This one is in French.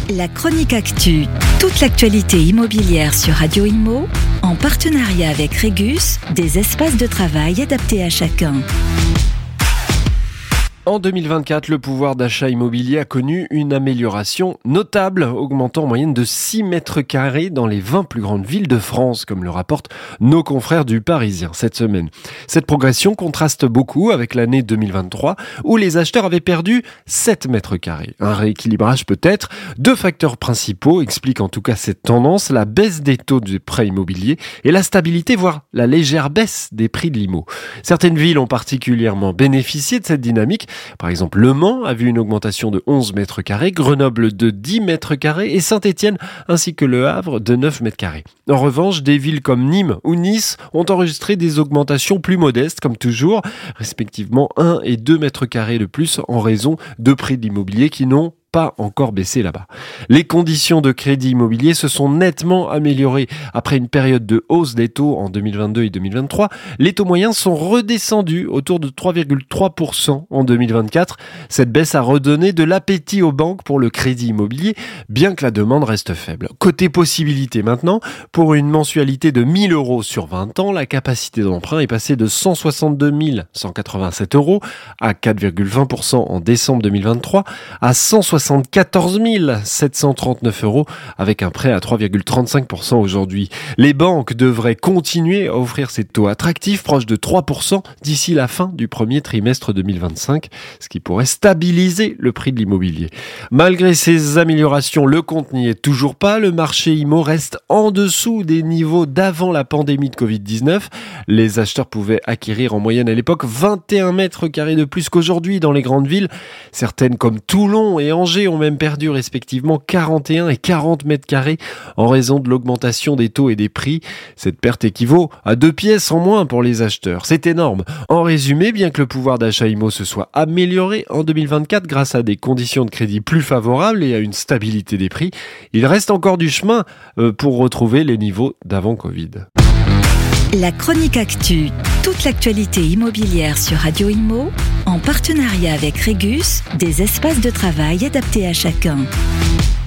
La chronique actu, toute l'actualité immobilière sur Radio Immo, en partenariat avec Régus, des espaces de travail adaptés à chacun. En 2024, le pouvoir d'achat immobilier a connu une amélioration notable, augmentant en moyenne de 6 mètres carrés dans les 20 plus grandes villes de France, comme le rapportent nos confrères du Parisien cette semaine. Cette progression contraste beaucoup avec l'année 2023, où les acheteurs avaient perdu 7 mètres carrés. Un rééquilibrage peut-être. Deux facteurs principaux expliquent en tout cas cette tendance, la baisse des taux de prêts immobiliers et la stabilité, voire la légère baisse des prix de l'IMO. Certaines villes ont particulièrement bénéficié de cette dynamique. Par exemple, Le Mans a vu une augmentation de 11 mètres carrés, Grenoble de 10 mètres carrés et Saint-Étienne ainsi que Le Havre de 9 mètres carrés. En revanche, des villes comme Nîmes ou Nice ont enregistré des augmentations plus modestes, comme toujours, respectivement 1 et 2 mètres carrés de plus en raison de prix de l'immobilier qui n'ont pas encore baissé là-bas. Les conditions de crédit immobilier se sont nettement améliorées. Après une période de hausse des taux en 2022 et 2023, les taux moyens sont redescendus autour de 3,3% en 2024. Cette baisse a redonné de l'appétit aux banques pour le crédit immobilier, bien que la demande reste faible. Côté possibilité maintenant, pour une mensualité de 1 000 € sur 20 ans, la capacité d'emprunt est passée de 162 187 € à 4,20% en décembre 2023 à 174 739 € avec un prêt à 3,35% aujourd'hui. Les banques devraient continuer à offrir ces taux attractifs proches de 3% d'ici la fin du premier trimestre 2025, ce qui pourrait stabiliser le prix de l'immobilier. Malgré ces améliorations, le compte n'y est toujours pas. Le marché IMO reste en dessous des niveaux d'avant la pandémie de Covid-19. Les acheteurs pouvaient acquérir en moyenne à l'époque 21 mètres carrés de plus qu'aujourd'hui dans les grandes villes. Certaines comme Toulon et Angers ont même perdu respectivement 41 et 40 mètres carrés en raison de l'augmentation des taux et des prix. Cette perte équivaut à 2 pièces en moins pour les acheteurs. C'est énorme. En résumé, bien que le pouvoir d'achat IMO se soit amélioré en 2024 grâce à des conditions de crédit plus favorables et à une stabilité des prix, il reste encore du chemin pour retrouver les niveaux d'avant Covid. La chronique actu, toute l'actualité immobilière sur Radio Immo, en partenariat avec Régus, des espaces de travail adaptés à chacun.